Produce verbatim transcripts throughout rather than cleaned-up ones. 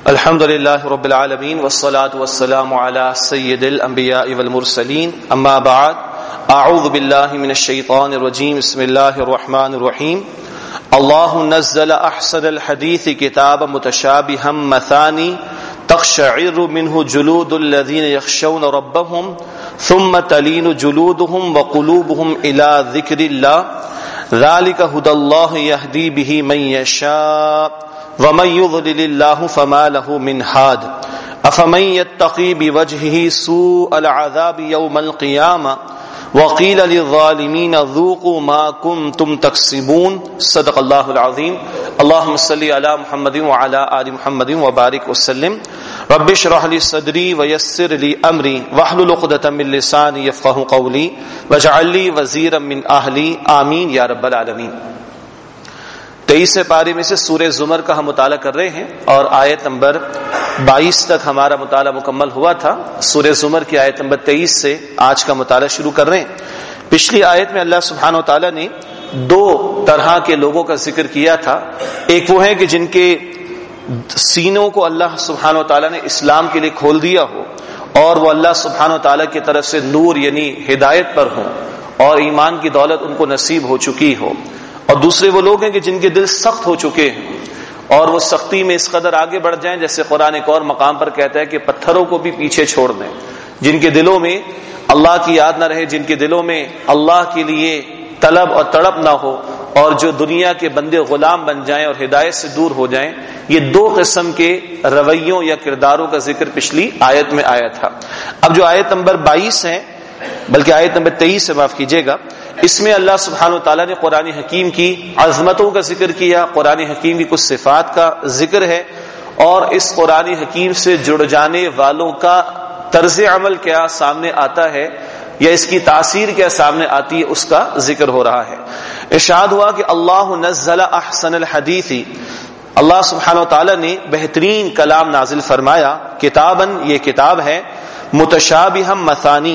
الحمد لله رب العالمين والصلاة والسلام على سيد الأنبياء والمرسلين أما بعد أعوذ بالله من الشيطان الرجيم بسم الله الرحمن الرحيم الله نزل أحسن الحديث كتابا متشابها مثاني تقشعر منه جلود الذين يخشون ربهم ثم تلين جلودهم وقلوبهم إلى ذكر الله ذلك هدى الله يهدي به من يشاء ومن يضلل الله فما له من هاد افمن يتقي بوجهه سوء العذاب يوم القيامة وقيل للظالمين ذوقوا ما كنتم تكسبون صدق الله العظيم اللهم صل على محمد وعلى آل محمد وبارك وسلم رب اشرح لي صدري ويسر لي امري واحلل عقدة من لساني يفقهوا قولي واجعل لي وزيرا من اهلي آمين یا رب العالمین۔ تیئیسویں پارے میں سے سورہ زمر کا ہم مطالعہ کر رہے ہیں اور آیت نمبر بائیس تک ہمارا مطالعہ مکمل ہوا تھا۔ سورہ زمر کی آیت نمبر تیئیس سے آج کا مطالعہ شروع کر رہے ہیں۔ پچھلی آیت میں اللہ سبحانہ و تعالیٰ نے دو طرح کے لوگوں کا ذکر کیا تھا۔ ایک وہ ہیں کہ جن کے سینوں کو اللہ سبحانہ و تعالیٰ نے اسلام کے لیے کھول دیا ہو اور وہ اللہ سبحانہ و تعالیٰ کی طرف سے نور یعنی ہدایت پر ہوں اور ایمان کی دولت ان کو نصیب ہو چکی ہو، اور دوسرے وہ لوگ ہیں کہ جن کے دل سخت ہو چکے ہیں اور وہ سختی میں اس قدر آگے بڑھ جائیں جیسے قرآن ایک اور مقام پر کہتا ہے کہ پتھروں کو بھی پیچھے چھوڑ دیں، جن کے دلوں میں اللہ کی یاد نہ رہے، جن کے دلوں میں اللہ کے لیے طلب اور تڑپ نہ ہو، اور جو دنیا کے بندے غلام بن جائیں اور ہدایت سے دور ہو جائیں۔ یہ دو قسم کے رویوں یا کرداروں کا ذکر پچھلی آیت میں آیا تھا۔ اب جو آیت نمبر بائیس ہے بلکہ آیت نمبر تیئیس سے معاف کیجیے گا، اس میں اللہ سبحانہ وتعالیٰ نے قرآن حکیم کی عظمتوں کا ذکر کیا، قرآن حکیم کی کچھ صفات کا ذکر ہے، اور اس قرآن حکیم سے جڑ جانے والوں کا طرز عمل کیا سامنے آتا ہے یا اس کی تاثیر کیا سامنے آتی ہے اس کا ذکر ہو رہا ہے۔ ارشاد ہوا کہ اللہ نزل احسن الحدیث، اللہ سبحانہ وتعالیٰ نے بہترین کلام نازل فرمایا، کتاباً یہ کتاب ہے، متشابہا مثانی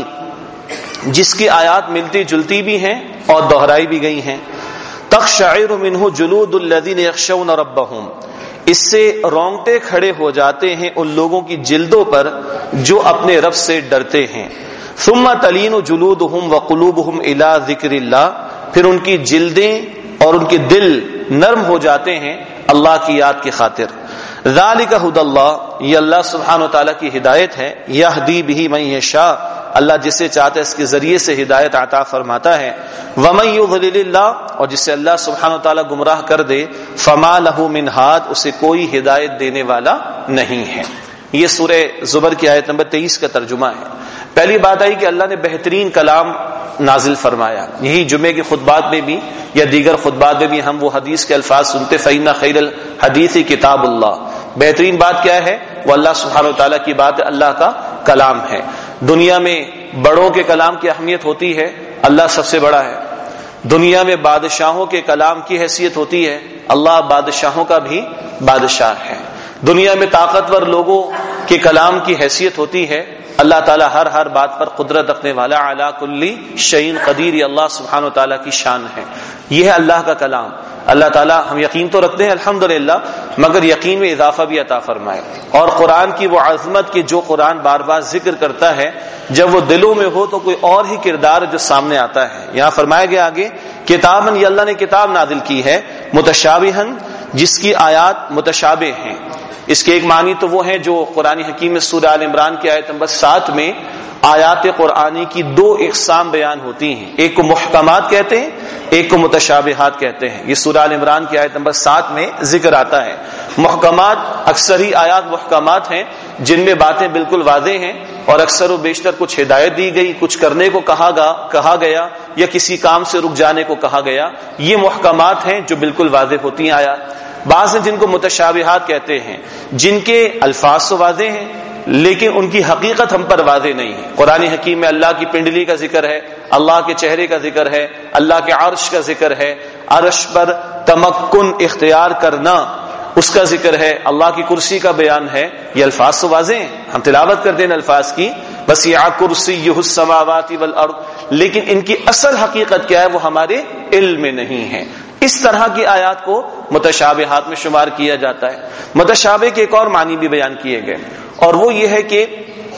جس کی آیات ملتی جلتی بھی ہیں اور دہرائی بھی گئی ہیں، تقشعر منہ جلود الذین یخشون ربہم، اس سے رونگٹے کھڑے ہو جاتے ہیں ان لوگوں کی جلدوں پر جو اپنے رب سے ڈرتے ہیں، ثم تلین جلودہم وقلوبہم الی ذکر اللہ، پھر ان کی جلدیں اور ان کے دل نرم ہو جاتے ہیں اللہ کی یاد کی خاطر۔ ذالک ھدی اللہ، یہ اللہ سبحانہ وتعالیٰ کی ہدایت ہے، یہدی بہ من یشاء، اللہ جسے چاہتا ہے اس کے ذریعے سے ہدایت عطا فرماتا ہے، ومن یضلل اللہ، اور جسے اللہ سبحانہ وتعالیٰ گمراہ کر دے، فما لہ من ہاد، اسے کوئی ہدایت دینے والا نہیں ہے۔ یہ سورہ زمر کی آیت نمبر تیئیس کا ترجمہ ہے۔ پہلی بات آئی کہ اللہ نے بہترین کلام نازل فرمایا، یہی جمعے کے خطبات میں بھی یا دیگر خطبات میں بھی ہم وہ حدیث کے الفاظ سنتے، فإن خیر الحدیث کتاب اللہ، بہترین بات کیا ہے؟ وہ اللہ سبحانہ وتعالیٰ کی بات ہے، اللہ کا کلام ہے۔ دنیا میں بڑوں کے کلام کی اہمیت ہوتی ہے، اللہ سب سے بڑا ہے۔ دنیا میں بادشاہوں کے کلام کی حیثیت ہوتی ہے، اللہ بادشاہوں کا بھی بادشاہ ہے۔ دنیا میں طاقتور لوگوں کے کلام کی حیثیت ہوتی ہے، اللہ تعالیٰ ہر ہر بات پر قدرت رکھنے والا، علی کل شیء قدیر، یہ اللہ سبحانہ وتعالیٰ کی شان ہے۔ یہ ہے اللہ کا کلام۔ اللہ تعالیٰ ہم یقین تو رکھتے ہیں الحمدللہ، مگر یقین میں اضافہ بھی عطا فرمائے، اور قرآن کی وہ عظمت کی جو قرآن بار بار ذکر کرتا ہے، جب وہ دلوں میں ہو تو کوئی اور ہی کردار جو سامنے آتا ہے۔ یہاں فرمایا گیا آگے کتاباً، یہ اللہ نے کتاب نازل کی ہے، متشابہاً جس کی آیات متشابہ ہیں۔ اس کے ایک معنی تو وہ ہیں جو قرآن حکیم میں سورہ آل عمران کی آیت نمبر سات میں آیات قرآنی کی دو اقسام بیان ہوتی ہیں، ایک کو محکمات کہتے ہیں، ایک کو متشابہات کہتے ہیں۔ یہ سورہ آل عمران کی آیت نمبر سات میں ذکر آتا ہے۔ محکمات اکثر ہی آیات محکمات ہیں جن میں باتیں بالکل واضح ہیں اور اکثر و بیشتر کچھ ہدایت دی گئی، کچھ کرنے کو کہا گا کہا گیا یا کسی کام سے رک جانے کو کہا گیا، یہ محکمات ہیں جو بالکل واضح ہوتی ہیں آیات۔ بعض ہیں جن کو متشابہات کہتے ہیں، جن کے الفاظ تو واضح ہیں لیکن ان کی حقیقت ہم پر واضح نہیں ہے۔ قرآن حکیم میں اللہ کی پنڈلی کا ذکر ہے، اللہ کے چہرے کا ذکر ہے، اللہ کے عرش کا ذکر ہے، عرش پر تمکن اختیار کرنا اس کا ذکر ہے، اللہ کی کرسی کا بیان ہے۔ یہ الفاظ تو واضح ہیں، ہم تلاوت کرتے ہیں الفاظ کی، وسع کرسیہ السماوات والارض، لیکن ان کی اصل حقیقت کیا ہے وہ ہمارے علم میں نہیں ہے۔ اس طرح کی آیات کو متشابہات میں شمار کیا جاتا ہے۔ متشابہ کے ایک اور معنی بھی بیان کیے گئے، اور وہ یہ ہے کہ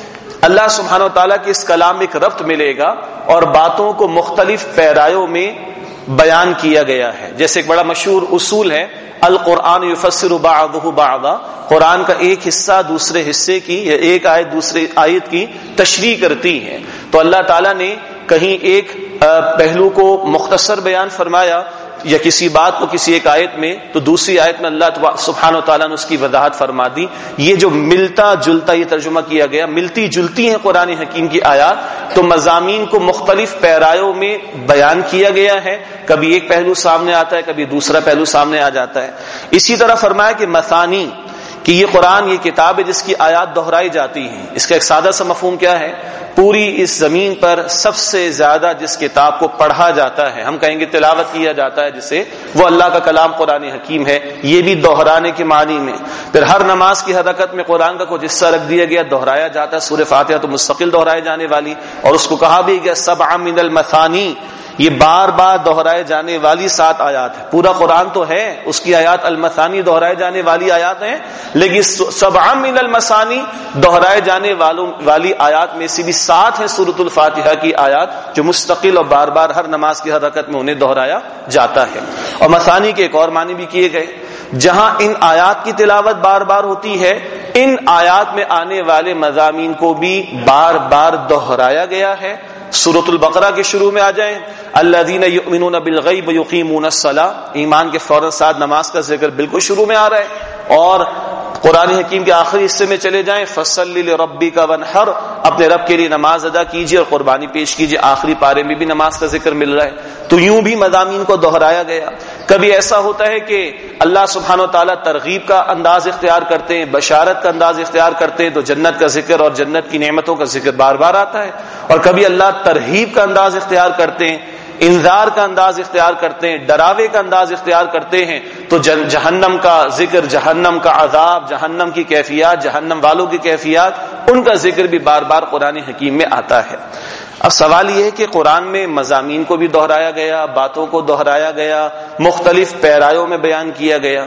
اللہ سبحانہ و تعالیٰ کے اس کلام میں ایک ربط ملے گا اور باتوں کو مختلف پیرایوں میں بیان کیا گیا ہے۔ جیسے ایک بڑا مشہور اصول ہے، القرآن یفسر بعضہ بعضا، قرآن کا ایک حصہ دوسرے حصے کی یا ایک آیت دوسرے آیت کی تشریح کرتی ہے۔ تو اللہ تعالیٰ نے کہیں ایک پہلو کو مختصر بیان فرمایا یا کسی بات کو کسی ایک آیت میں، تو دوسری آیت میں اللہ سبحانہ و تعالیٰ نے اس کی وضاحت فرما دی۔ یہ جو ملتا جلتا یہ ترجمہ کیا گیا، ملتی جلتی ہیں قرآن حکیم کی آیات، تو مضامین کو مختلف پیرایوں میں بیان کیا گیا ہے، کبھی ایک پہلو سامنے آتا ہے، کبھی دوسرا پہلو سامنے آ جاتا ہے۔ اسی طرح فرمایا کہ مثانی، کہ یہ قرآن یہ کتاب ہے جس کی آیات دہرائی جاتی ہیں۔ اس کا ایک سادہ سا مفہوم کیا ہے؟ پوری اس زمین پر سب سے زیادہ جس کتاب کو پڑھا جاتا ہے، ہم کہیں گے تلاوت کیا جاتا ہے جسے، وہ اللہ کا کلام قرآن حکیم ہے۔ یہ بھی دہرانے کے معنی میں۔ پھر ہر نماز کی حرکت میں قرآن کا کچھ حصہ رکھ دیا گیا، دہرایا جاتا ہے۔ سورہ فاتحہ تو مستقل دہرائے جانے والی، اور اس کو کہا بھی گیا سبع من المثانی، یہ بار بار دہرائے جانے والی سات آیات ہے۔ پورا قرآن تو ہے، اس کی آیات المثانی دہرائے جانے والی آیات ہیں، لیکن سبع من المثانی دہرائے جانے والوں والی آیات میں سے بھی سات ہیں سورۃ الفاتحہ کی آیات، جو مستقل اور بار بار ہر نماز کی حرکت میں انہیں دہرایا جاتا ہے۔ اور مثانی کے ایک اور معنی بھی کیے گئے، جہاں ان آیات کی تلاوت بار بار ہوتی ہے، ان آیات میں آنے والے مضامین کو بھی بار بار دہرایا گیا ہے۔ سورۃ البقرہ کے شروع میں آ جائیں، الذین یؤمنون بالغیب ویقیمون الصلاۃ، ایمان کے فوراً ساتھ نماز کا ذکر بالکل شروع میں آ رہا ہے۔ اور قرآن حکیم کے آخری حصے میں چلے جائیں، فصلی لربک وانحر، اپنے رب کے لیے نماز ادا کیجیے اور قربانی پیش کیجیے، آخری پارے میں بھی نماز کا ذکر مل رہا ہے۔ تو یوں بھی مضامین کو دہرایا گیا۔ کبھی ایسا ہوتا ہے کہ اللہ سبحانہ و تعالیٰ ترغیب کا انداز اختیار کرتے ہیں، بشارت کا انداز اختیار کرتے ہیں، تو جنت کا ذکر اور جنت کی نعمتوں کا ذکر بار بار آتا ہے۔ اور کبھی اللہ ترغیب کا انداز اختیار کرتے ہیں، انذار کا انداز اختیار کرتے ہیں، ڈراوے کا انداز اختیار کرتے ہیں، تو جہنم کا ذکر، جہنم کا عذاب، جہنم کی کیفیات، جہنم والوں کی کیفیات، ان کا ذکر بھی بار بار قرآن حکیم میں آتا ہے۔ اب سوال یہ ہے کہ قرآن میں مضامین کو بھی دہرایا گیا، باتوں کو دہرایا گیا، مختلف پیرایوں میں بیان کیا گیا،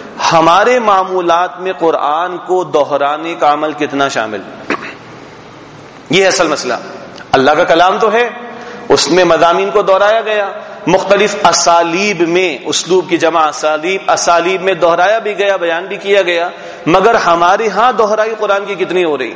ہمارے معمولات میں قرآن کو دہرانے کا عمل کتنا شامل؟ یہ اصل مسئلہ۔ اللہ کا کلام تو ہے، اس میں مضامین کو دہرایا گیا، مختلف اسالیب میں، اسلوب کی جمع اسالیب، اسالیب میں دہرایا بھی گیا، بیان بھی کیا گیا، مگر ہمارے ہاں دہرائی قرآن کی کتنی ہو رہی؟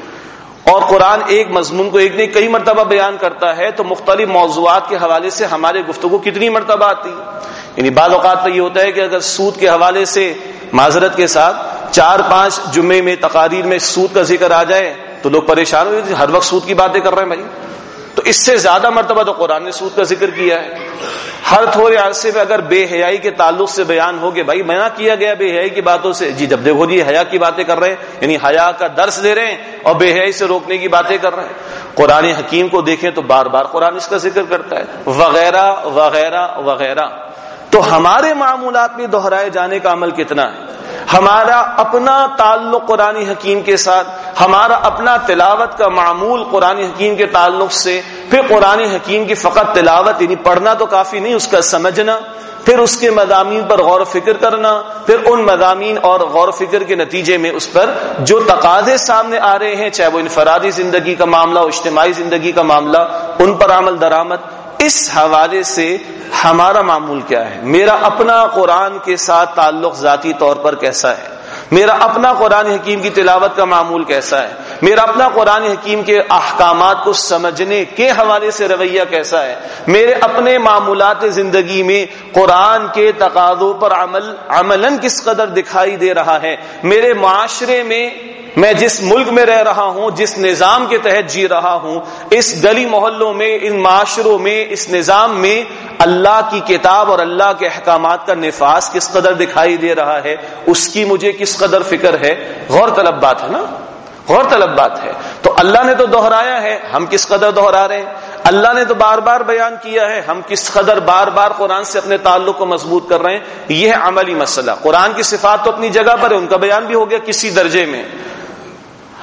اور قرآن ایک مضمون کو ایک نہیں کئی مرتبہ بیان کرتا ہے، تو مختلف موضوعات کے حوالے سے ہمارے گفتگو کتنی مرتبہ آتی؟ یعنی بعض اوقات تو یہ ہوتا ہے کہ اگر سود کے حوالے سے معذرت کے ساتھ چار پانچ جمعے میں تقاریر میں سود کا ذکر آ جائے تو لوگ پریشان ہو جائیں، ہر وقت سود کی باتیں کر رہے ہیں بھائی۔ تو اس سے زیادہ مرتبہ تو قرآن نے سود کا ذکر کیا ہے۔ ہر تھوڑے عرصے میں اگر بے حیائی کے تعلق سے بیان ہو گئے، بھائی منع کیا گیا بے حیائی کی باتوں سے، جی جب دیکھو جی حیا کی باتیں کر رہے ہیں، یعنی حیا کا درس دے رہے ہیں اور بے حیائی سے روکنے کی باتیں کر رہے ہیں۔ قرآن حکیم کو دیکھیں تو بار بار قرآن اس کا ذکر کرتا ہے، وغیرہ وغیرہ وغیرہ۔ تو ہمارے معمولات میں دہرائے جانے کا عمل کتنا ہے؟ ہمارا اپنا تعلق قرآن حکیم کے ساتھ، ہمارا اپنا تلاوت کا معمول قرآن حکیم کے تعلق سے، پھر قرآن حکیم کی فقط تلاوت یعنی پڑھنا تو کافی نہیں، اس کا سمجھنا، پھر اس کے مضامین پر غور و فکر کرنا، پھر ان مضامین اور غور و فکر کے نتیجے میں اس پر جو تقاضے سامنے آ رہے ہیں، چاہے وہ انفرادی زندگی کا معاملہ ہو، اجتماعی زندگی کا معاملہ، ان پر عمل درآمد۔ اس حوالے سے ہمارا معمول کیا ہے؟ میرا اپنا قرآن کے ساتھ تعلق ذاتی طور پر کیسا ہے؟ میرا اپنا قرآن حکیم کی تلاوت کا معمول کیسا ہے؟ میرا اپنا قرآن حکیم کے احکامات کو سمجھنے کے حوالے سے رویہ کیسا ہے؟ میرے اپنے معمولات زندگی میں قرآن کے تقاضوں پر عمل عملاً کس قدر دکھائی دے رہا ہے؟ میرے معاشرے میں، میں جس ملک میں رہ رہا ہوں، جس نظام کے تحت جی رہا ہوں، اس گلی محلوں میں، ان معاشروں میں، اس نظام میں اللہ کی کتاب اور اللہ کے احکامات کا نفاذ کس قدر دکھائی دے رہا ہے، اس کی مجھے کس قدر فکر ہے؟ غور طلب بات ہے نا، غور طلب بات ہے۔ تو اللہ نے تو دہرایا ہے، ہم کس قدر دہرا رہے ہیں؟ اللہ نے تو بار بار بیان کیا ہے، ہم کس قدر بار بار قرآن سے اپنے تعلق کو مضبوط کر رہے ہیں؟ یہ ہے عملی مسئلہ۔ قرآن کی صفات تو اپنی جگہ پر ہے، ان کا بیان بھی ہو گیا کسی درجے میں۔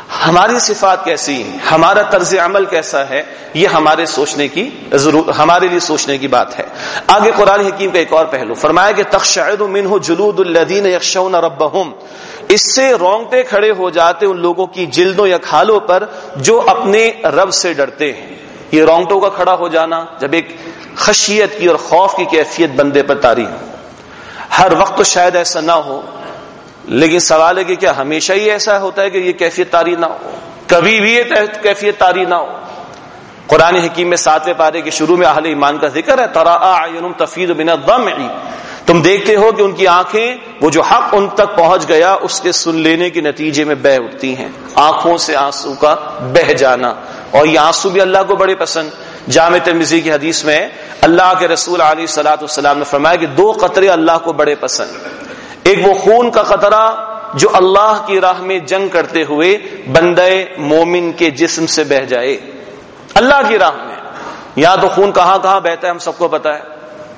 ہماری صفات کیسی ہیں، ہمارا طرز عمل کیسا ہے، یہ ہمارے سوچنے کی ضرور ہمارے لیے سوچنے کی بات ہے۔ آگے قرآن حکیم کا ایک اور پہلو فرمایا کہ تخشعر منہ جلود الذین یخشون ربہم، اس سے رونگٹے کھڑے ہو جاتے ان لوگوں کی جلدوں یا کھالوں پر جو اپنے رب سے ڈرتے ہیں۔ یہ رونگٹوں کا کھڑا ہو جانا جب ایک خشیت کی اور خوف کی کیفیت بندے پر طاری ہو۔ ہر وقت تو شاید ایسا نہ ہو، لیکن سوال ہے کہ کیا ہمیشہ ہی ایسا ہوتا ہے کہ یہ کیفیت طاری نہ ہو، کبھی بھی یہ کیفیت طاری نہ ہو؟ قرآن حکیم میں ساتویں پارے کے شروع میں اہل ایمان کا ذکر ہے، ترى اعینہم تفیض من الدمع، تم دیکھتے ہو کہ ان کی آنکھیں وہ جو حق ان تک پہنچ گیا اس کے سن لینے کے نتیجے میں بہہ اٹھتی ہیں، آنکھوں سے آنسو کا بہہ جانا، اور یہ آنسو بھی اللہ کو بڑے پسند۔ جامع ترمذی کی حدیث میں اللہ کے رسول علیہ الصلوۃ والسلام نے فرمایا کہ دو قطرے اللہ کو بڑے پسند، ایک وہ خون کا قطرہ جو اللہ کی راہ میں جنگ کرتے ہوئے بندہ مومن کے جسم سے بہہ جائے، اللہ کی راہ میں۔ یہاں تو خون کہاں کہاں بہتا ہے ہم سب کو پتا ہے،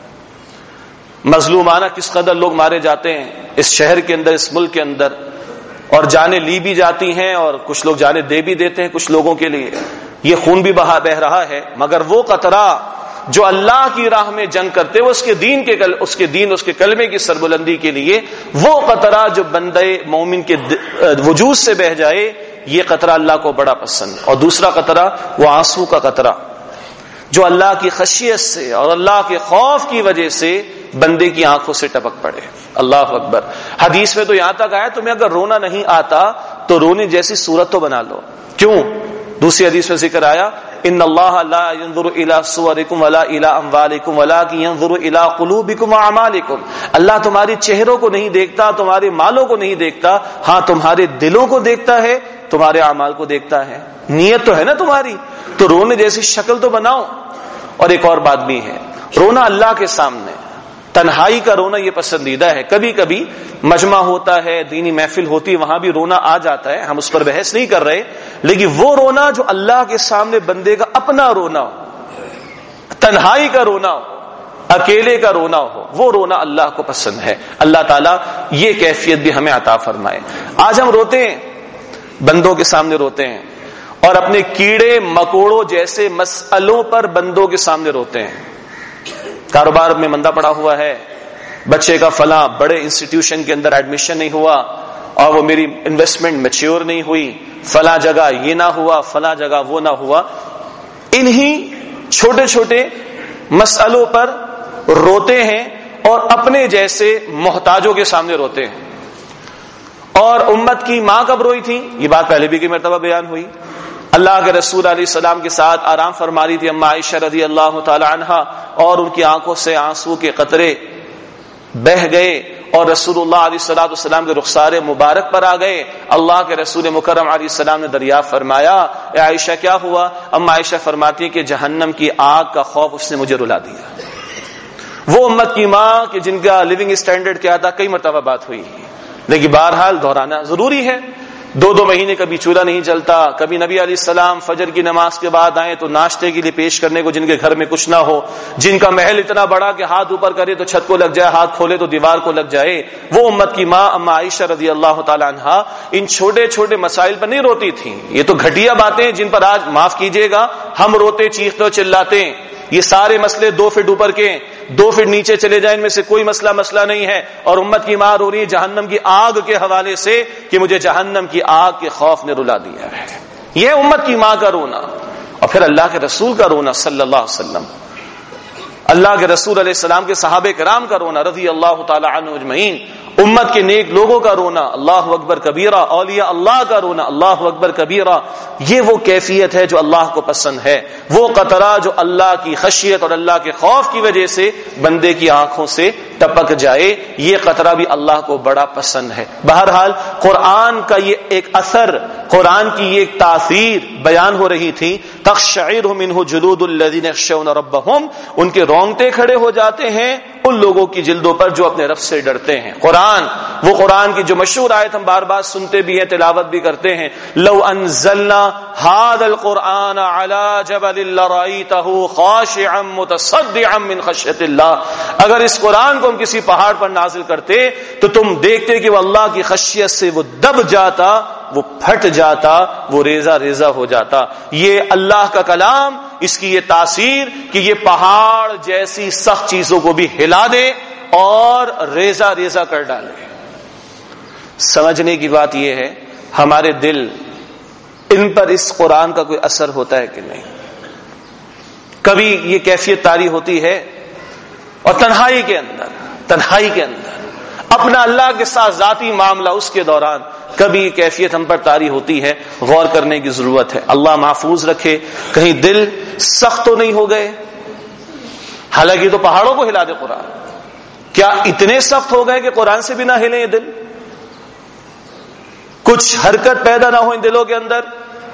مظلومانہ کس قدر لوگ مارے جاتے ہیں اس شہر کے اندر، اس ملک کے اندر، اور جانیں لی بھی جاتی ہیں اور کچھ لوگ جانیں دے بھی دیتے ہیں کچھ لوگوں کے لیے، یہ خون بھی بہا بہ رہا ہے، مگر وہ قطرہ جو اللہ کی راہ میں جنگ کرتے ہوئے اس کے دین کے کل اس کے دین اس کے کلمے کی سربلندی کے لیے، وہ قطرہ جو بندے مومن کے وجود سے بہ جائے، یہ قطرہ اللہ کو بڑا پسند۔ اور دوسرا قطرہ وہ آنسو کا قطرہ جو اللہ کی خشیت سے اور اللہ کے خوف کی وجہ سے بندے کی آنکھوں سے ٹپک پڑے۔ اللہ اکبر۔ حدیث میں تو یہاں تک آیا تمہیں اگر رونا نہیں آتا تو رونے جیسی صورت تو بنا لو۔ کیوں؟ دوسری حدیث میں ذکر آیا ان اللہ لا ينظر الى صورکم ولا الى اموالکم ولکن ينظر الى قلوبکم واعمالکم، اللہ تمہاری چہروں کو نہیں دیکھتا، تمہارے مالوں کو نہیں دیکھتا، ہاں تمہارے دلوں کو دیکھتا ہے، تمہارے اعمال کو دیکھتا ہے، نیت تو ہے نا تمہاری، تو رونے جیسی شکل تو بناؤ۔ اور ایک اور بات بھی ہے، رونا اللہ کے سامنے، تنہائی کا رونا یہ پسندیدہ ہے۔ کبھی کبھی مجمع ہوتا ہے، دینی محفل ہوتی ہے، وہاں بھی رونا آ جاتا ہے، ہم اس پر بحث نہیں کر رہے، لیکن وہ رونا جو اللہ کے سامنے بندے کا اپنا رونا ہو، تنہائی کا رونا ہو، اکیلے کا رونا ہو، وہ رونا اللہ کو پسند ہے۔ اللہ تعالیٰ یہ کیفیت بھی ہمیں عطا فرمائے۔ آج ہم روتے ہیں، بندوں کے سامنے روتے ہیں، اور اپنے کیڑے مکوڑوں جیسے مسئلوں پر بندوں کے سامنے روتے ہیں۔ کاروبار میں مندہ پڑا ہوا ہے، بچے کا فلاں بڑے انسٹیٹیوشن کے اندر ایڈمیشن نہیں ہوا، اور وہ میری انویسٹمنٹ میچیور نہیں ہوئی، فلاں جگہ یہ نہ ہوا، فلاں جگہ وہ نہ ہوا، انہی چھوٹے چھوٹے مسئلوں پر روتے ہیں اور اپنے جیسے محتاجوں کے سامنے روتے ہیں۔ اور امت کی ماں کب روئی تھی؟ یہ بات پہلے بھی کئی مرتبہ بیان ہوئی۔ اللہ کے رسول علیہ السلام کے ساتھ آرام فرما رہی تھی اما عائشہ رضی اللہ تعالی عنہا، اور ان کی آنکھوں سے آنسو کے قطرے بہ گئے اور رسول اللہ علیہ الصلوۃ والسلام کے رخسار مبارک پر آ گئے۔ اللہ کے رسول مکرم علیہ السلام نے دریافت فرمایا اے عائشہ کیا ہوا؟ اما عائشہ فرماتی ہے کہ جہنم کی آگ کا خوف اس نے مجھے رلا دیا۔ وہ امت کی ماں کہ جن کا لیونگ اسٹینڈرڈ کیا تھا، کئی مرتبہ بات ہوئی، لیکن بہرحال دہرانا ضروری ہے۔ دو دو مہینے کبھی چولہا نہیں جلتا، کبھی نبی علیہ السلام فجر کی نماز کے بعد آئیں تو ناشتے کے لیے پیش کرنے کو جن کے گھر میں کچھ نہ ہو، جن کا محل اتنا بڑا کہ ہاتھ اوپر کرے تو چھت کو لگ جائے، ہاتھ کھولے تو دیوار کو لگ جائے، وہ امت کی ماں اما عائشہ رضی اللہ تعالی عنہا ان چھوٹے چھوٹے مسائل پر نہیں روتی تھیں۔ یہ تو گھٹیا باتیں جن پر آج معاف کیجیے گا ہم روتے چیختے چلاتے ہیں، یہ سارے مسئلے دو فٹ اوپر کے، دو فٹ نیچے چلے جائیں، ان میں سے کوئی مسئلہ مسئلہ نہیں ہے، اور امت کی ماں رو رہی ہے جہنم کی آگ کے حوالے سے کہ مجھے جہنم کی آگ کے خوف نے رلا دیا ہے۔ یہ امت کی ماں کا رونا، اور پھر اللہ کے رسول کا رونا صلی اللہ علیہ وسلم، اللہ کے رسول علیہ السلام کے صحابہ کرام کا رونا رضی اللہ تعالی عنہ اجمعین، امت کے نیک لوگوں کا رونا اللہ اکبر کبیرہ، اولیاء اللہ کا رونا اللہ اکبر کبیرہ، یہ وہ کیفیت ہے جو اللہ کو پسند ہے، وہ قطرہ جو اللہ کی خشیت اور اللہ کے خوف کی وجہ سے بندے کی آنکھوں سے ٹپک جائے، یہ قطرہ بھی اللہ کو بڑا پسند ہے۔ بہرحال قرآن کا یہ ایک اثر، قرآن کی یہ ایک تاثیر بیان ہو رہی تھی، تقشعر منہ جلود الذین یخشون ربہم، ان کے رونگٹے کھڑے ہو جاتے ہیں ان لوگوں کی جلدوں پر جو اپنے رب سے ڈرتے ہیں۔ قرآن، وہ قرآن کی جو مشہور آیت ہم بار بار سنتے بھی ہیں، تلاوت بھی کرتے ہیں، لو انزلنا هذا القرآن على جبل لرأيته خاشعا متصدعا من خشیۃ اللہ، اگر اس قرآن کو ہم کسی پہاڑ پر نازل کرتے تو تم دیکھتے کہ وہ اللہ کی خشیت سے وہ دب جاتا وہ پھٹ جاتا، وہ ریزہ ریزہ ہو جاتا۔ یہ اللہ کا کلام، اس کی یہ تاثیر کہ یہ پہاڑ جیسی سخت چیزوں کو بھی ہلا دے اور ریزہ ریزہ کر ڈالے۔ سمجھنے کی بات یہ ہے ہمارے دل ان پر اس قرآن کا کوئی اثر ہوتا ہے کہ نہیں؟ کبھی یہ کیفیت طاری ہوتی ہے، اور تنہائی کے اندر تنہائی کے اندر اپنا اللہ کے ساتھ ذاتی معاملہ، اس کے دوران کبھی کیفیت ہم پر طاری ہوتی ہے، غور کرنے کی ضرورت ہے۔ اللہ محفوظ رکھے کہیں دل سخت تو نہیں ہو گئے۔ حالانکہ تو پہاڑوں کو ہلا دے قرآن، کیا اتنے سخت ہو گئے کہ قرآن سے بھی نہ ہلیں یہ دل؟ کچھ حرکت پیدا نہ ہو ان دلوں کے اندر،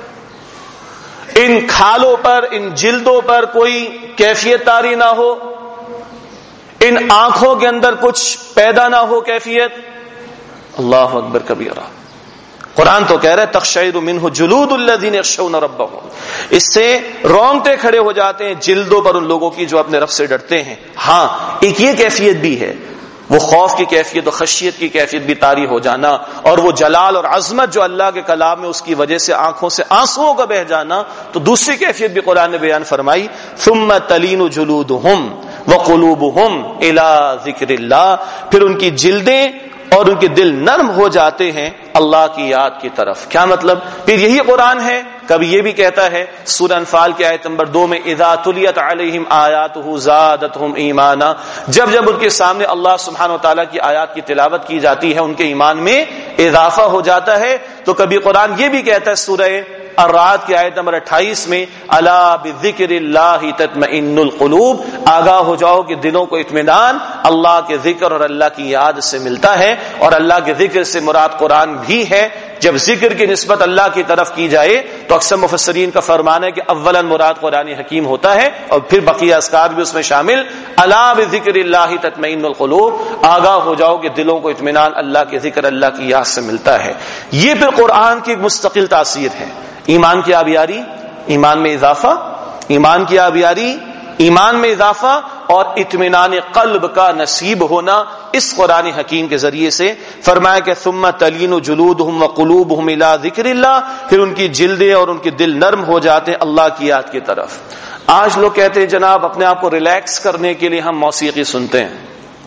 ان کھالوں پر، ان جلدوں پر کوئی کیفیت طاری نہ ہو، ان آنکھوں کے اندر کچھ پیدا نہ ہو کیفیت۔ اللہ اکبر کبیرہ۔ قرآن تو کہہ رہا ہے تخشعر منہ جلود الذین یخشون ربہم، اس سے رونگٹے کھڑے ہو جاتے ہیں جلدوں پر ان لوگوں کی جو اپنے رب سے ڈرتے ہیں۔ ہاں ایک یہ کیفیت بھی ہے، وہ خوف کی کیفیت و خشیت کی کیفیت بھی طاری ہو جانا، اور وہ جلال اور عظمت جو اللہ کے کلام میں اس کی وجہ سے آنکھوں سے آنسوؤں کا بہ جانا، تو دوسری کیفیت بھی قرآن نے بیان فرمائی، ثم تلین جلودہم وقلوبہم الی ذکر اللہ، پھر ان کی جلدیں اور ان کے دل نرم ہو جاتے ہیں اللہ کی یاد کی طرف۔ کیا مطلب؟ پھر یہی قرآن ہے، کبھی یہ بھی کہتا ہے سورہ انفال کی آیت نمبر دو میں اذا تلیت علیہم آیاتہ زادتہم ایمانا، جب جب ان کے سامنے اللہ سبحانہ و تعالیٰ کی آیات کی تلاوت کی جاتی ہے ان کے ایمان میں اضافہ ہو جاتا ہے۔ تو کبھی قرآن یہ بھی کہتا ہے سورہ الرعد کی آیت نمبر اٹھائیس میں الا بذکر اللہ تطمئن القلوب، آگاہ ہو جاؤ کہ دلوں کو اطمینان اللہ کے ذکر اور اللہ کی یاد سے ملتا ہے۔ اور اللہ کے ذکر سے مراد قرآن بھی ہے۔ جب ذکر کی نسبت اللہ کی طرف کی جائے تو اکثر مفسرین کا فرمان ہے کہ اولا مراد قرآن حکیم ہوتا ہے، اور پھر بقیہ اذکار بھی اس میں شامل۔ الا بذکر اللہ تطمئن القلوب، آگاہ ہو جاؤ کہ دلوں کو اطمینان اللہ کے ذکر اللہ کی یاد سے ملتا ہے۔ یہ پھر قرآن کی مستقل تاثیر ہے۔ ایمان کی آبیاری، ایمان میں اضافہ، ایمان کی آبیاری، ایمان میں اضافہ اور اطمینان قلب کا نصیب ہونا اس قرآن حکیم کے ذریعے سے۔ فرمایا کہ ثم تلین جلودہم وقلوبہم الی ذکر اللہ، پھر ان کی جلدیں اور ان کے دل نرم ہو جاتے ہیں اللہ کی یاد کی طرف۔ آج لوگ کہتے ہیں جناب اپنے آپ کو ریلیکس کرنے کے لیے ہم موسیقی سنتے ہیں،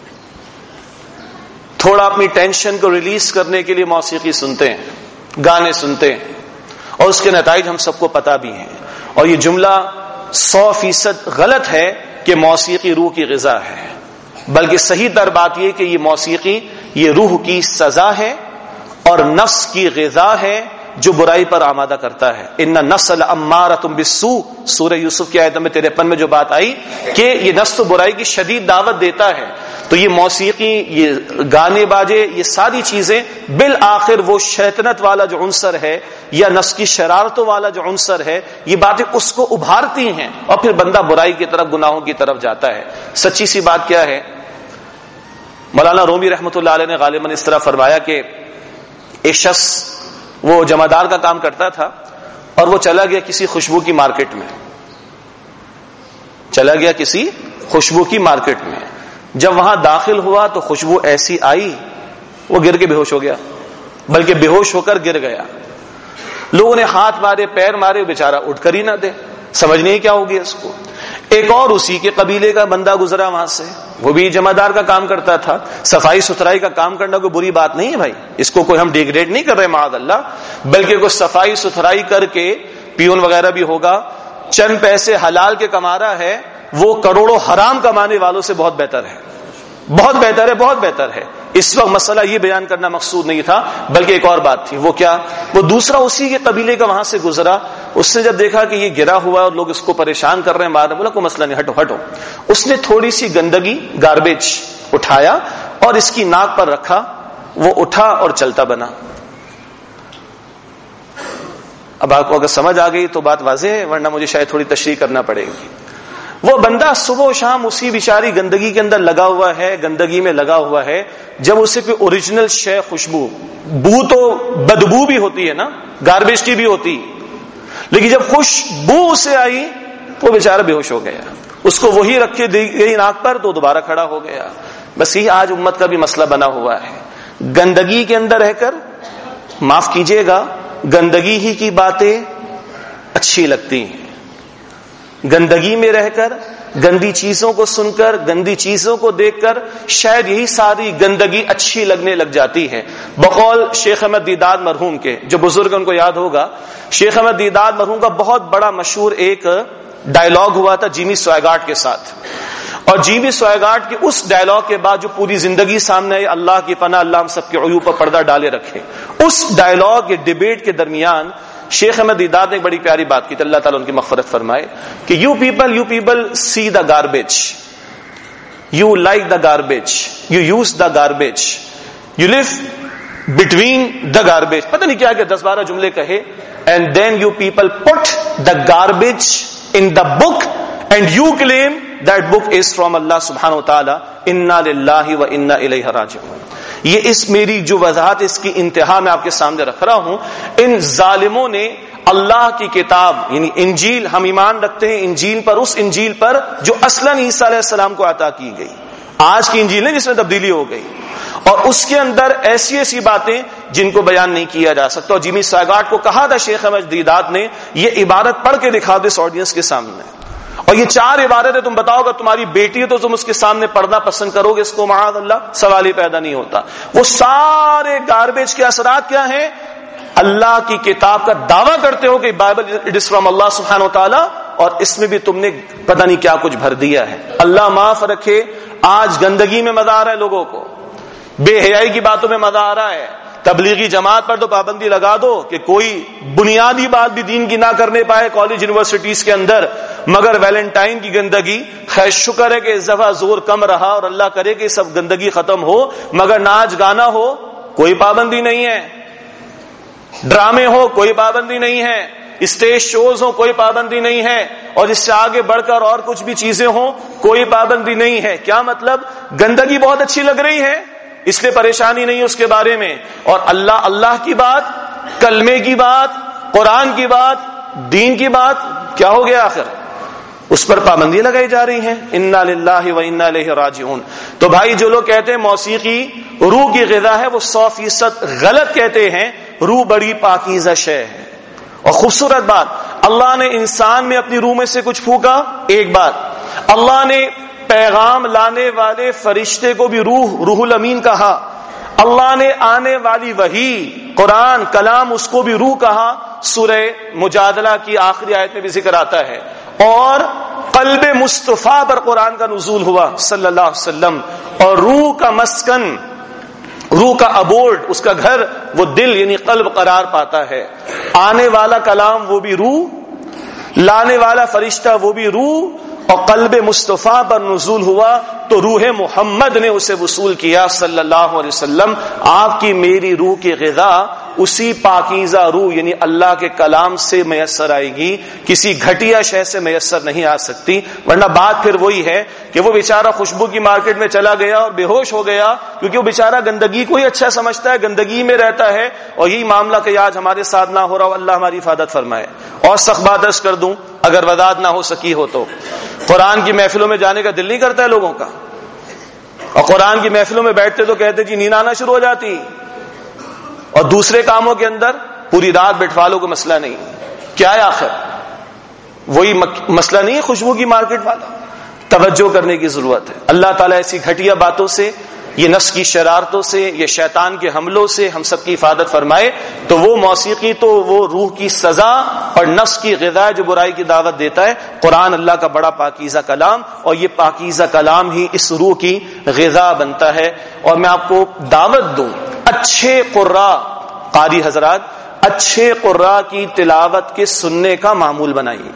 تھوڑا اپنی ٹینشن کو ریلیز کرنے کے لیے موسیقی سنتے ہیں، گانے سنتے ہیں، اور اس کے نتائج ہم سب کو پتہ بھی ہیں۔ اور یہ جملہ سو فیصد غلط ہے کہ موسیقی روح کی غذا ہے، بلکہ صحیح تر بات یہ کہ یہ موسیقی یہ روح کی سزا ہے اور نفس کی غذا ہے جو برائی پر آمادہ کرتا ہے۔ ان النفس لامارۃ بالسوء، سورہ یوسف کی آیت نمبر تریپن میں جو بات آئی کہ یہ نفس تو برائی کی شدید دعوت دیتا ہے۔ تو یہ موسیقی، یہ گانے باجے، یہ ساری چیزیں بالآخر وہ شیطنت والا جو عنصر ہے یا نفس کی شرارتوں والا جو عنصر ہے، یہ باتیں اس کو ابھارتی ہیں اور پھر بندہ برائی کی طرف، گناہوں کی طرف جاتا ہے۔ سچی سی بات کیا ہے؟ مولانا رومی رحمۃ اللہ علیہ نے غالباً اس طرح فرمایا کہ ایک شخص وہ جمعدار کا کام کرتا تھا اور وہ چلا گیا کسی خوشبو کی مارکیٹ میں، چلا گیا کسی خوشبو کی مارکیٹ میں۔ جب وہاں داخل ہوا تو خوشبو ایسی آئی وہ گر کے بے ہوش ہو گیا، بلکہ بے ہوش ہو کر گر گیا۔ لوگوں نے ہاتھ مارے، پیر مارے، بیچارہ اٹھ کر ہی نہ دے، سمجھ نہیں کیا ہو گیا اس کو۔ ایک اور اسی کے قبیلے کا بندہ گزرا وہاں سے، وہ بھی جمعدار کا کام کرتا تھا۔ صفائی ستھرائی کا کام کرنا کوئی بری بات نہیں ہے بھائی، اس کو کوئی ہم ڈیگریڈ نہیں کر رہے معاذ اللہ، بلکہ کوئی صفائی ستھرائی کر کے پیون وغیرہ بھی ہوگا، چند پیسے حلال کے کما رہا ہے، وہ کروڑوں حرام کمانے والوں سے بہت بہتر ہے، بہت بہتر ہے، بہت بہتر ہے۔ اس وقت مسئلہ یہ بیان کرنا مقصود نہیں تھا، بلکہ ایک اور بات تھی۔ وہ کیا؟ وہ دوسرا اسی کے قبیلے کا وہاں سے گزرا، اس نے جب دیکھا کہ یہ گرا ہوا اور لوگ اس کو پریشان کر رہے ہیں، مارا، بولا کوئی مسئلہ نہیں، ہٹو ہٹو۔ اس نے تھوڑی سی گندگی، گاربیج اٹھایا اور اس کی ناک پر رکھا، وہ اٹھا اور چلتا بنا۔ اب آپ کو اگر سمجھ آ گئی تو بات واضح ہے، ورنہ مجھے شاید تھوڑی تشریح کرنا پڑے گی۔ وہ بندہ صبح و شام اسی بیچاری گندگی کے اندر لگا ہوا ہے، گندگی میں لگا ہوا ہے۔ جب اسے کوئی اوریجنل شے، خوشبو، بو تو بدبو بھی ہوتی ہے نا، گاربیج کی بھی ہوتی، لیکن جب خوشبو اسے آئی وہ بیچارہ بے ہوش ہو گیا۔ اس کو وہی رکھے دی گئی ناک پر تو دوبارہ کھڑا ہو گیا۔ بس یہ آج امت کا بھی مسئلہ بنا ہوا ہے، گندگی کے اندر رہ کر، معاف کیجیے گا گندگی ہی کی باتیں اچھی لگتی ہیں. گندگی میں رہ کر، گندی چیزوں کو سن کر، گندی چیزوں کو دیکھ کر شاید یہی ساری گندگی اچھی لگنے لگ جاتی ہے. بقول شیخ احمد دیداد مرحوم کے، جو بزرگ ان کو یاد ہوگا، شیخ احمد دیداد مرحوم کا بہت بڑا مشہور ایک ڈائلاگ ہوا تھا جیمی سوائگارٹ کے ساتھ. اور جیمی سوائگارٹ کے اس ڈائلاگ کے بعد جو پوری زندگی سامنے آئی، اللہ کی پناہ اللہ ہم سب کے عیوب پر پردہ ڈالے رکھے، اس ڈائلاگ کے ڈیبیٹ کے درمیان شیخ احمد دیداد نے ایک بڑی پیاری بات کی تھی، اللہ تعالیٰ ان کی مغفرت فرمائے، کہ you people you people see the garbage, you like the garbage, you use the garbage, you live between the garbage, پتہ نہیں کیا کہ دس بارہ جملے کہے، and then you people put the garbage in the book and you claim that book is from اللہ سبحانہ و تعالی، انا للہ و انا الیہ راجعون. یہ اس میری جو وضاحت اس کی انتہا میں آپ کے سامنے رکھ رہا ہوں. ان ظالموں نے اللہ کی کتاب یعنی انجیل، ہم ایمان رکھتے ہیں انجیل پر، اس انجیل پر جو اصلاً عیسیٰ علیہ السلام کو عطا کی گئی، آج کی انجیل ہے جس میں تبدیلی ہو گئی، اور اس کے اندر ایسی ایسی باتیں جن کو بیان نہیں کیا جا سکتا. اور جیمی سوائگارٹ کو کہا تھا شیخ احمد دیداد نے، یہ عبارت پڑھ کے دکھا دو اس آڈینس کے سامنے، اور یہ چار عبارتیں تم بتاؤ گا تمہاری بیٹی ہے تو تم اس کے سامنے پڑھنا پسند کرو گے اس کو؟ معاذ اللہ، سوال ہی پیدا نہیں ہوتا. وہ سارے گاربیج کے اثرات کیا ہیں؟ اللہ کی کتاب کا دعویٰ کرتے ہو کہ بائبل اٹ از فرام اللہ سبحانہ و تعالی، اور اس میں بھی تم نے پتہ نہیں کیا کچھ بھر دیا ہے. اللہ معاف رکھے، آج گندگی میں مزہ آ رہا ہے لوگوں کو، بے حیائی کی باتوں میں مزہ آ رہا ہے. تبلیغی جماعت پر تو پابندی لگا دو کہ کوئی بنیادی بات بھی دین کی نہ کرنے پائے کالج یونیورسٹیز کے اندر، مگر ویلنٹائن کی گندگی، خیر شکر ہے کہ اس دفعہ زور کم رہا اور اللہ کرے کہ سب گندگی ختم ہو، مگر ناچ گانا ہو کوئی پابندی نہیں ہے، ڈرامے ہو کوئی پابندی نہیں ہے، اسٹیج شوز ہو کوئی پابندی نہیں ہے، اور اس سے آگے بڑھ کر اور کچھ بھی چیزیں ہوں کوئی پابندی نہیں ہے. کیا مطلب؟ گندگی بہت اچھی لگ رہی ہے اس لیے پریشانی نہیں اس کے بارے میں، اور اللہ اللہ کی بات، کلمے کی بات، قرآن کی بات، دین کی بات کیا ہو گیا آخر؟ اس پر پابندی لگائی جا رہی ہیں. انا للہ و انا الیہ راجعون. تو بھائی جو لوگ کہتے ہیں موسیقی روح کی غذا ہے، وہ سو فیصد غلط کہتے ہیں. روح بڑی پاکیزہ شے ہے، اور خوبصورت بات، اللہ نے انسان میں اپنی روح میں سے کچھ پھونکا. ایک بات، اللہ نے پیغام لانے والے فرشتے کو بھی روح روح الامین کہا، اللہ نے آنے والی وحی قرآن کلام اس کو بھی روح کہا. سورہ مجادلہ کی آخری آیت میں بھی ذکر آتا ہے. اور قلب مصطفیٰ پر قرآن کا نزول ہوا صلی اللہ علیہ وسلم، اور روح کا مسکن، روح کا ابورڈ، اس کا گھر وہ دل یعنی قلب قرار پاتا ہے. آنے والا کلام وہ بھی روح، لانے والا فرشتہ وہ بھی روح، اور قلب مصطفیٰ پر نزول ہوا تو روح محمد نے اسے وصول کیا صلی اللہ علیہ وسلم. آپ کی میری روح کی غذا اسی پاکیزہ روح یعنی اللہ کے کلام سے میسر آئے گی، کسی گھٹیا شے سے میسر نہیں آ سکتی. ورنہ بات پھر وہی ہے کہ وہ بیچارہ خوشبو کی مارکیٹ میں چلا گیا اور بے ہوش ہو گیا، کیونکہ وہ بیچارہ گندگی کو ہی اچھا سمجھتا ہے، گندگی میں رہتا ہے. اور یہی معاملہ کہ آج ہمارے ساتھ نہ ہو رہا ہو، اللہ ہماری حفاظت فرمائے. اور سخت بات عرض کر دوں اگر وضاحت نہ ہو سکی ہو تو، قرآن کی محفلوں میں جانے کا دل نہیں کرتا ہے لوگوں کا، اور قرآن کی محفلوں میں بیٹھتے تو کہتے جی نیند آنا شروع ہو جاتی، اور دوسرے کاموں کے اندر پوری رات بیٹھوا لو، کوئی مسئلہ نہیں. کیا ہے آخر؟ وہی مسئلہ نہیں ہے خوشبو کی مارکیٹ والا. توجہ کرنے کی ضرورت ہے. اللہ تعالیٰ ایسی گھٹیا باتوں سے، یہ نفس کی شرارتوں سے، یہ شیطان کے حملوں سے ہم سب کی حفاظت فرمائے. تو وہ موسیقی تو وہ روح کی سزا اور نفس کی غذا جو برائی کی دعوت دیتا ہے. قرآن اللہ کا بڑا پاکیزہ کلام، اور یہ پاکیزہ کلام ہی اس روح کی غذا بنتا ہے. اور میں آپ کو دعوت دوں، اچھے قراء قاری حضرات اچھے قراء کی تلاوت کے سننے کا معمول بنائیے.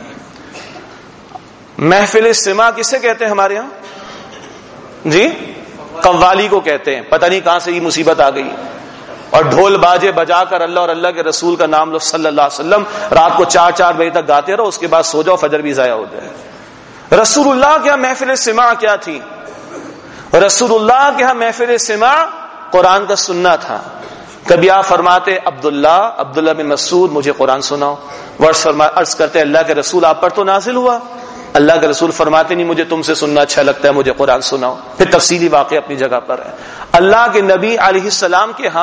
محفل سماع کسے کہتے ہیں ہمارے ہاں؟ جی قوالی کو کہتے ہیں. پتہ نہیں کہاں سے یہ مصیبت آ گئی، اور ڈھول باجے بجا کر اللہ اور اللہ کے رسول کا نام لو صلی اللہ علیہ وسلم، رات کو چار چار بجے تک گاتے رہو، اس کے بعد سو جاؤ، فجر بھی ضائع ہو جائے. رسول اللہ کے ہاں محفل سماع کیا تھی؟ رسول اللہ کے ہاں محفل سماع قرآن کا سننا تھا. کبھی آپ فرماتے عبداللہ عبداللہ بن مسعود مجھے قرآن سناؤ، ورث فرما عرض کرتے اللہ کے رسول آپ پر تو نازل ہوا. اللہ کے رسول فرماتے نہیں مجھے تم سے سننا اچھا لگتا ہے، مجھے قرآن سناؤ. پھر تفصیلی واقعہ اپنی جگہ پر ہے. اللہ کے نبی علیہ السلام کے ہاں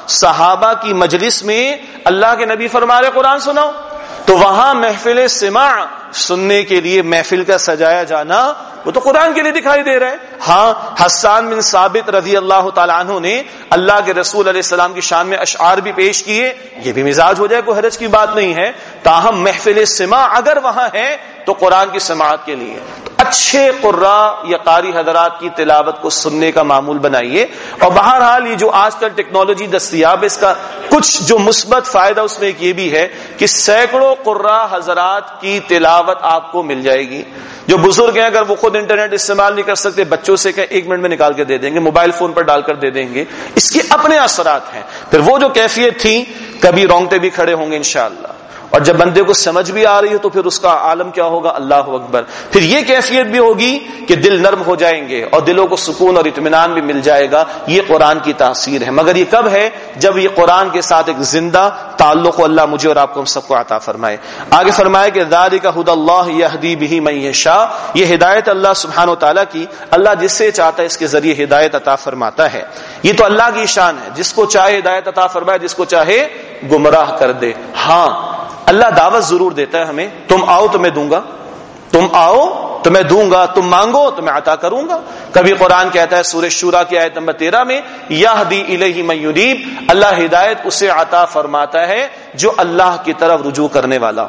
صحابہ کی مجلس میں اللہ کے نبی فرما رہے قرآن سناؤ، تو وہاں محفل سماع سننے کے لیے محفل کا سجایا جانا وہ تو قرآن کے لیے دکھائی دے رہا ہے۔ ہاں حسان بن ثابت رضی اللہ تعالیٰ عنہ نے اللہ کے رسول علیہ السلام کی شان میں اشعار بھی پیش کیے، یہ بھی مزاج ہو جائے، کوئی حرج کی بات نہیں ہے، تاہم محفل سماع اگر وہاں ہے تو قرآن کی سماعت کے لیے اچھے قراء یا قاری حضرات کی تلاوت کو سننے کا معمول بنائیے۔ اور بہرحال یہ جو آج کل ٹیکنالوجی دستیاب ہے، اس کا کچھ جو مثبت فائدہ اس میں ایک یہ بھی ہے کہ سینکڑوں قراء حضرات کی تلاوت آپ کو مل جائے گی۔ جو بزرگ ہیں اگر وہ خود انٹرنیٹ استعمال نہیں کر سکتے، بچوں سے کہ ایک منٹ میں نکال کے دے دیں گے، موبائل فون پر ڈال کر دے دیں گے، اس کے اپنے اثرات ہیں۔ پھر وہ جو کیفیت تھی، کبھی رونگٹے بھی کھڑے ہوں گے انشاءاللہ، اور جب بندے کو سمجھ بھی آ رہی ہے تو پھر اس کا عالم کیا ہوگا، اللہ اکبر۔ پھر یہ کیفیت بھی ہوگی کہ دل نرم ہو جائیں گے اور دلوں کو سکون اور اطمینان بھی مل جائے گا۔ یہ قرآن کی تاثیر ہے، مگر یہ کب ہے؟ جب یہ قرآن کے ساتھ ایک زندہ تعلق اللہ مجھے اور آپ کو ہم سب کو عطا فرمائے۔ آگے فرمائے کہ ذالک ھدی اللہ یہدی بہ من یشاء، یہ ہدایت اللہ سبحانہ و تعالیٰ کی، اللہ جس سے چاہتا ہے اس کے ذریعے ہدایت عطا فرماتا ہے۔ یہ تو اللہ کی شان ہے، جس کو چاہے ہدایت عطا فرمائے، جس کو چاہے گمراہ کر دے۔ ہاں اللہ دعوت ضرور دیتا ہے ہمیں، تم آؤ تو میں دوں گا، تم آؤ تو میں دوں گا، تم مانگو تو میں عطا کروں گا۔ کبھی قرآن کہتا ہے سورہ شورا کی آیت نمبر تیرہ میں، یہدی الیہ من ینیب، اللہ ہدایت اسے عطا فرماتا ہے جو اللہ کی طرف رجوع کرنے والا۔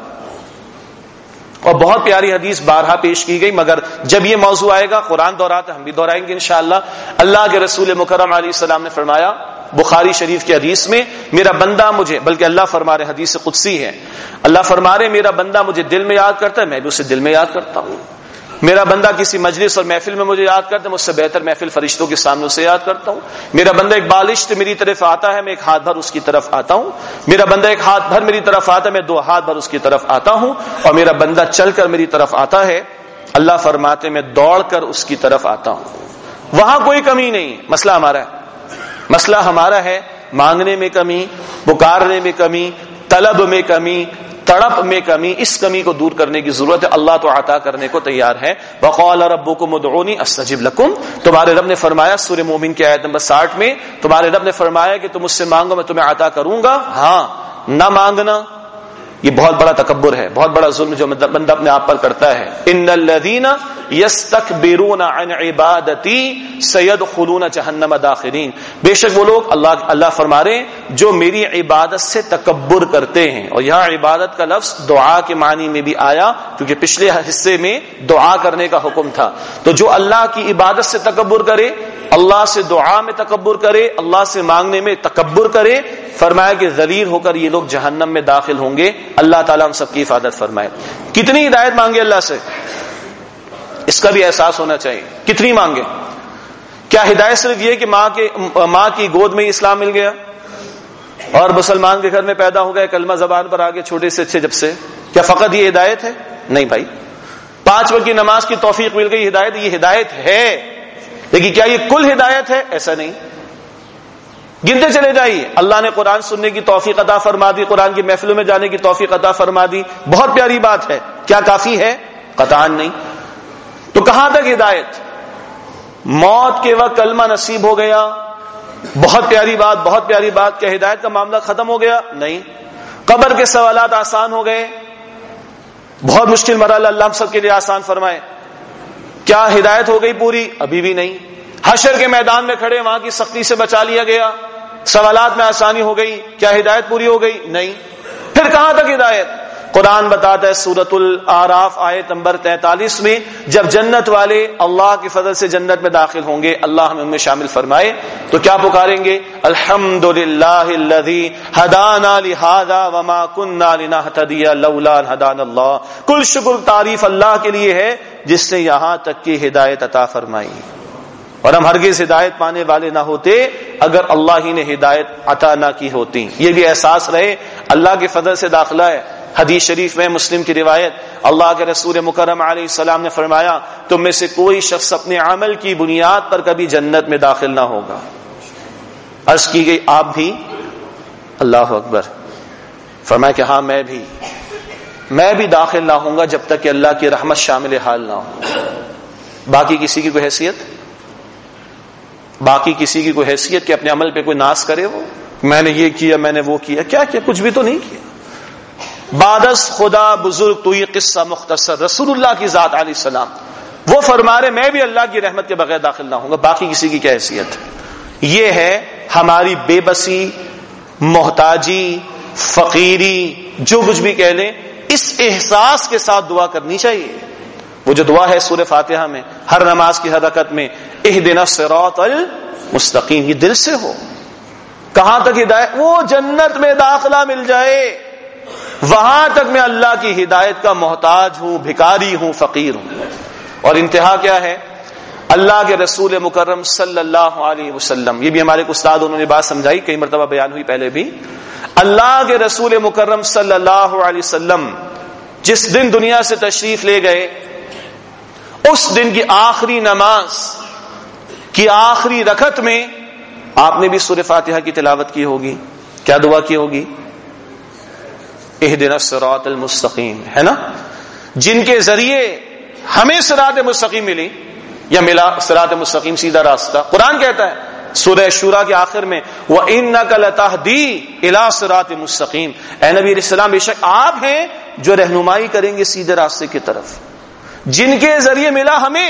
اور بہت پیاری حدیث بارہا پیش کی گئی، مگر جب یہ موضوع آئے گا قرآن دہراتا ہم بھی دہرائیں گے انشاءاللہ۔ اللہ کے رسول مکرم علیہ السلام نے فرمایا بخاری شریف کی حدیث میں، میرا بندہ مجھے، بلکہ اللہ فرما رہے، حدیث قدسی ہے، اللہ فرما رہے میرا بندہ مجھے دل میں یاد کرتا ہے، میں بھی اسے دل میں یاد کرتا ہوں۔ میرا بندہ کسی مجلس اور محفل میں مجھے یاد کرتا ہے، مجھ سے بہتر محفل فرشتوں کے سامنے اسے یاد کرتا ہوں۔ میرا بندہ ایک بالشت میری طرف آتا ہے، میں ایک ہاتھ بھر اس کی طرف آتا ہوں۔ میرا بندہ ایک ہاتھ بھر میری طرف آتا ہے، میں دو ہاتھ بھر اس کی طرف آتا ہوں۔ اور میرا بندہ چل کر میری طرف آتا ہے، اللہ فرماتے میں دوڑ کر اس کی طرف آتا ہوں۔ وہاں کوئی کمی نہیں، مسئلہ ہمارا ہے، مسئلہ ہمارا ہے مانگنے میں کمی، پکارنے میں کمی، طلب میں کمی، تڑپ میں کمی۔ اس کمی کو دور کرنے کی ضرورت ہے، اللہ تو عطا کرنے کو تیار ہے۔ وقال ربکم ادعونی استجب لکم، تمہارے رب نے فرمایا سورہ مومن کی آیت نمبر ساٹھ میں، تمہارے رب نے فرمایا کہ تم مجھ سے مانگو میں تمہیں عطا کروں گا۔ ہاں، نہ مانگنا یہ بہت بڑا تکبر ہے، بہت بڑا ظلم جو بندہ اپنے آپ پر کرتا ہے۔ ان الذین یستکبرون عن عبادتی سیدخلون جہنم داخرین، بے شک وہ لوگ، اللہ اللہ فرما رہے ہیں، جو میری عبادت سے تکبر کرتے ہیں۔ اور یہاں عبادت کا لفظ دعا کے معنی میں بھی آیا، کیونکہ پچھلے حصے میں دعا کرنے کا حکم تھا۔ تو جو اللہ کی عبادت سے تکبر کرے، اللہ سے دعا میں تکبر کرے، اللہ سے مانگنے میں تکبر کرے، فرمایا کہ ذلیل ہو کر یہ لوگ جہنم میں داخل ہوں گے۔ اللہ تعالیٰ ہم سب کی حفاظت فرمائے۔ کتنی ہدایت مانگے اللہ سے، اس کا بھی احساس ہونا چاہیے۔ کتنی مانگے؟ کیا ہدایت صرف یہ کہ ماں کے ماں کی گود میں اسلام مل گیا اور مسلمان کے گھر میں پیدا ہو گئے، کلمہ زبان پر آگے چھوٹے سے اچھے جب سے؟ کیا فقط یہ ہدایت ہے؟ نہیں بھائی، پانچ وقت کی نماز کی توفیق مل گئی، ہدایت یہ ہدایت ہے، لیکن کیا یہ کل ہدایت ہے؟ ایسا نہیں۔ گنتے چلے جائیے، اللہ نے قرآن سننے کی توفیق عطا فرما دی، قرآن کی محفلوں میں جانے کی توفیق عطا فرما دی، بہت پیاری بات ہے، کیا کافی ہے؟ قطعاً نہیں۔ تو کہاں تک ہدایت؟ موت کے وقت کلمہ نصیب ہو گیا، بہت پیاری بات، بہت پیاری بات، کیا ہدایت کا معاملہ ختم ہو گیا؟ نہیں۔ قبر کے سوالات آسان ہو گئے، بہت مشکل مرحلہ اللہ ہم سب کے لیے آسان فرمائے، کیا ہدایت ہو گئی پوری؟ ابھی بھی نہیں۔ حشر کے میدان میں کھڑے، وہاں کی سختی سے بچا لیا گیا، سوالات میں آسانی ہو گئی، کیا ہدایت پوری ہو گئی؟ نہیں۔ پھر کہاں تک ہدایت؟ قرآن بتاتا ہے سورۃ الاعراف آیت نمبر تینتالیس میں، جب جنت والے اللہ کی فضل سے جنت میں داخل ہوں گے، اللہ ہمیں ان میں شامل فرمائے، تو کیا پکاریں گے؟ الحمدللہ الذی ہدانا لہذا وما کننا لنہتدی لولا ان ہدانا اللہ، کل شکر تعریف اللہ کے لیے ہے جس نے یہاں تک کی ہدایت عطا فرمائی، اور ہم ہرگز ہدایت پانے والے نہ ہوتے اگر اللہ ہی نے ہدایت عطا نہ کی ہوتی۔ یہ بھی احساس رہے اللہ کے فضل سے داخلہ ہے۔ حدیث شریف میں مسلم کی روایت، اللہ کے رسول مکرم علیہ السلام نے فرمایا، تم میں سے کوئی شخص اپنے عمل کی بنیاد پر کبھی جنت میں داخل نہ ہوگا۔ عرض کی گئی آپ بھی؟ اللہ اکبر۔ فرمایا کہ ہاں میں بھی میں بھی داخل نہ ہوں گا جب تک کہ اللہ کی رحمت شامل حال نہ ہو۔ باقی کسی کی کوئی حیثیت باقی کسی کی کوئی حیثیت کہ اپنے عمل پہ کوئی ناز کرے؟ وہ میں نے یہ کیا، میں نے وہ کیا. کیا کیا؟ کچھ بھی تو نہیں کیا. بعدس خدا بزرگ تو یہ قصہ مختصر. رسول اللہ کی ذات علیہ السلام وہ فرما رہے میں بھی اللہ کی رحمت کے بغیر داخل نہ ہوں گا، باقی کسی کی کیا حیثیت ہے. یہ ہے ہماری بے بسی، محتاجی، فقیری، جو کچھ بھی کہہ لیں، اس احساس کے ساتھ دعا کرنی چاہیے. وہ جو دعا ہے سورہ فاتحہ میں، ہر نماز کی ہر رکعت میں، اہدنا الصراط المستقیم، یہ دل سے ہو. کہاں تک ہدایت؟ وہ جنت میں داخلہ مل جائے، وہاں تک میں اللہ کی ہدایت کا محتاج ہوں، بھکاری ہوں، فقیر ہوں. اور انتہا کیا ہے؟ اللہ کے رسول مکرم صلی اللہ علیہ وسلم، یہ بھی ہمارے استاد انہوں نے بات سمجھائی، کئی مرتبہ بیان ہوئی پہلے بھی. اللہ کے رسول مکرم صلی اللہ علیہ وسلم جس دن دنیا سے تشریف لے گئے، اس دن کی آخری نماز کی آخری رکعت میں آپ نے بھی سورہ فاتحہ کی تلاوت کی ہوگی. کیا دعا کی ہوگی؟ اہدنا الصراط المستقیم، ہے نا، جن کے ذریعے ہمیں صراط مستقیم ملی یا ملا. صراط مستقیم سیدھا راستہ. قرآن کہتا ہے سورہ شورا کے آخر میں وَإِنَّكَ لَتَهْدِي إِلَىٰ صِرَاطٍ مُسْتَقِيمٍ، اے نبی علیہ السلام بے شک آپ ہیں جو رہنمائی کریں گے سیدھے راستے کی طرف. جن کے ذریعے ملا ہمیں،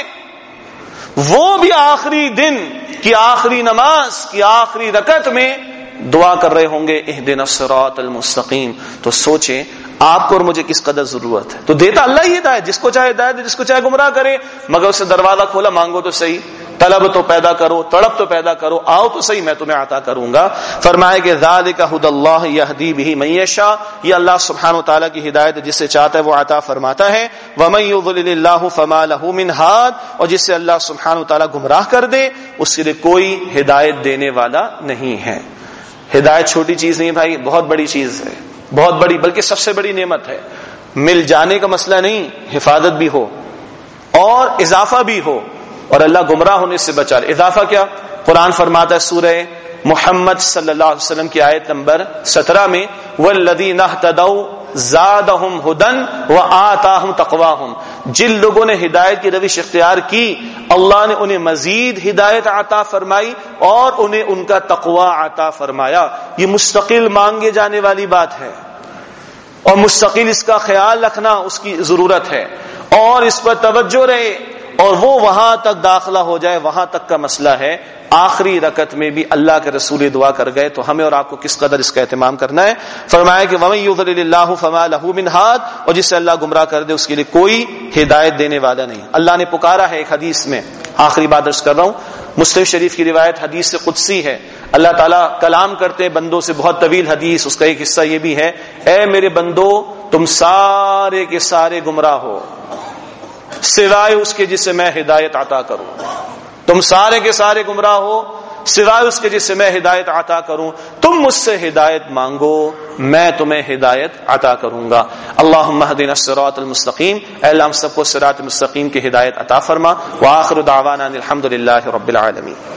وہ بھی آخری دن کی آخری نماز کی آخری رکعت میں دعا کر رہے ہوں گے اہدنا الصراط المستقیم. تو سوچیں آپ کو اور مجھے کس قدر ضرورت ہے. تو دیتا اللہ ہی ہدایت، جس کو چاہے ہدایت، جس کو چاہے گمراہ کرے. مگر اسے دروازہ کھولا، مانگو تو صحیح، طلب تو پیدا کرو، تڑپ تو پیدا کرو، آؤ تو صحیح، میں تمہیں عطا کروں گا. فرمائے کہ ذالک ھدی اللہ یہدی بہ من یشاء، یہ اللہ سبحانہ و تعالیٰ کی ہدایت جسے چاہتا ہے وہ عطا فرماتا ہے. ومن یضلل اللہ فما لہ من ہاد، اور جسے اللہ سبحانہ و تعالیٰ گمراہ کر دے اس کے لیے کوئی ہدایت دینے والا نہیں ہے. ہدایت چھوٹی چیز نہیں بھائی، بہت بڑی چیز ہے، بہت بڑی، بلکہ سب سے بڑی نعمت ہے. مل جانے کا مسئلہ نہیں، حفاظت بھی ہو اور اضافہ بھی ہو، اور اللہ گمراہ ہونے سے بچا لے. اضافہ کیا؟ قرآن فرماتا ہے سورہ محمد صلی اللہ علیہ وسلم کی آیت نمبر سترہ میں والذین اہتدوا زادہم ھدی وآتاہم تقواہم، جن لوگوں نے ہدایت کی روش اختیار کی اللہ نے انہیں مزید ہدایت عطا فرمائی اور انہیں ان کا تقوی عطا فرمایا. یہ مستقل مانگے جانے والی بات ہے اور مستقل اس کا خیال رکھنا اس کی ضرورت ہے، اور اس پر توجہ رہے اور وہ وہاں تک داخلہ ہو جائے، وہاں تک کا مسئلہ ہے. آخری رکعت میں بھی اللہ کے رسول دعا کر گئے تو ہمیں اور آپ کو کس قدر اس کا اہتمام کرنا ہے. فرمایا کہ وَمَن يُضْلِلِ اللَّهُ فَمَا لَهُ مِنْ هَادٍ، اور جسے اللہ گمراہ کر دے اس کے لیے کوئی ہدایت دینے والا نہیں. اللہ نے پکارا ہے ایک حدیث میں، آخری بات عرض کر رہا ہوں، مسلم شریف کی روایت حدیث سے قدسی ہے. اللہ تعالیٰ کلام کرتے ہیں بندوں سے، بہت طویل حدیث، اس کا ایک حصہ یہ بھی ہے، اے میرے بندو تم سارے کے سارے گمراہ ہو سوائے اس کے جسے میں ہدایت عطا کروں. تم سارے کے سارے گمراہ ہو سوائے اس کے جسے میں ہدایت عطا کروں. تم مجھ سے ہدایت مانگو، میں تمہیں ہدایت عطا کروں گا. اللہم اہدنا الصراط المستقیم، اے اللہ ہم سب کو صراط مستقیم کی ہدایت عطا فرما. وآخر دعوانا الحمد للہ رب العالمین.